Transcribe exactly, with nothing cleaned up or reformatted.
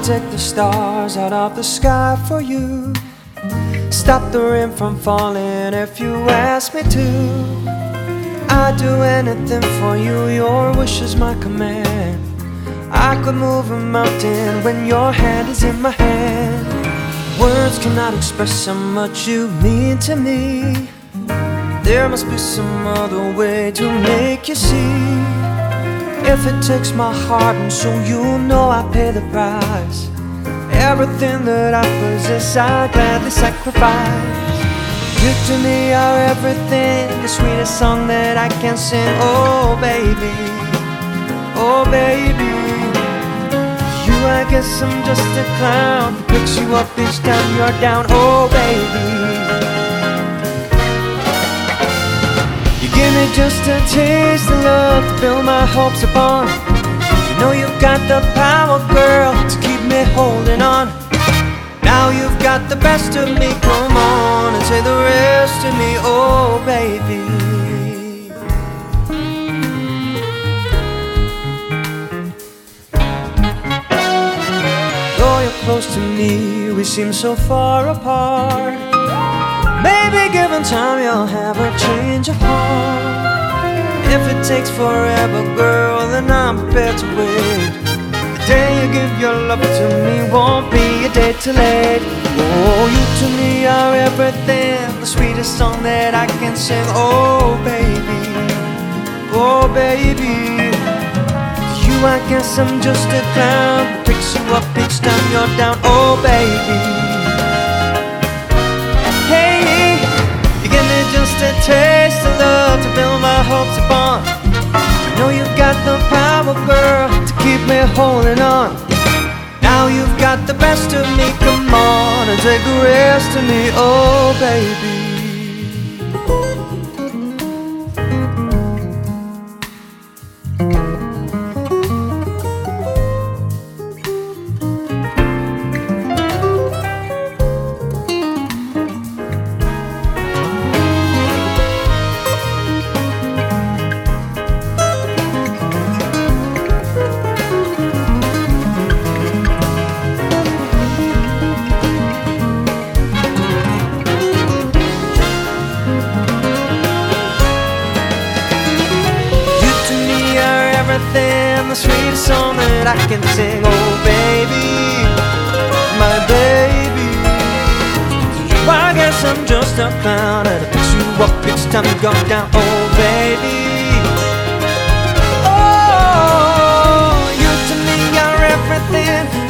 would take the stars out of the sky for you, stop the rain from falling if you ask me to. I'd do anything for you, your wish is my command. I could move a mountain when your hand is in my hand. Words cannot express how much you mean to me. There must be some other way to make you see. If it takes my heart and soul, you know I pay the price. Everything that I possess, I gladly sacrifice. You to me are everything, the sweetest song that I can sing. Oh baby, oh baby. You, I guess I'm just a clown who picks you up each time you're down. Oh baby, you give me just a taste of love to build my hopes upon. You know you've got the power, girl, to keep me holding on. Now you've got the best of me, come on and say the rest to me, oh baby. Though you're close to me, we seem so far apart. Maybe given time you'll have a change of heart. If it takes forever, girl, then I'm prepared to wait. The day you give your love to me won't be a day too late. Oh, you to me are everything, the sweetest song that I can sing. Oh baby, oh baby. To you I guess I'm just a clown who picks you up each time you're down. Oh baby, hey, you give me just a taste of love to build my hopes upon. You know you've got the power, girl, to keep me holding on. Now you've got the best of me, come on and take the rest of me, oh baby. The sweetest song that I can sing, oh baby, my baby. I guess I'm just a clown and I pick you up each time you go down, oh baby. Oh, you to me are everything,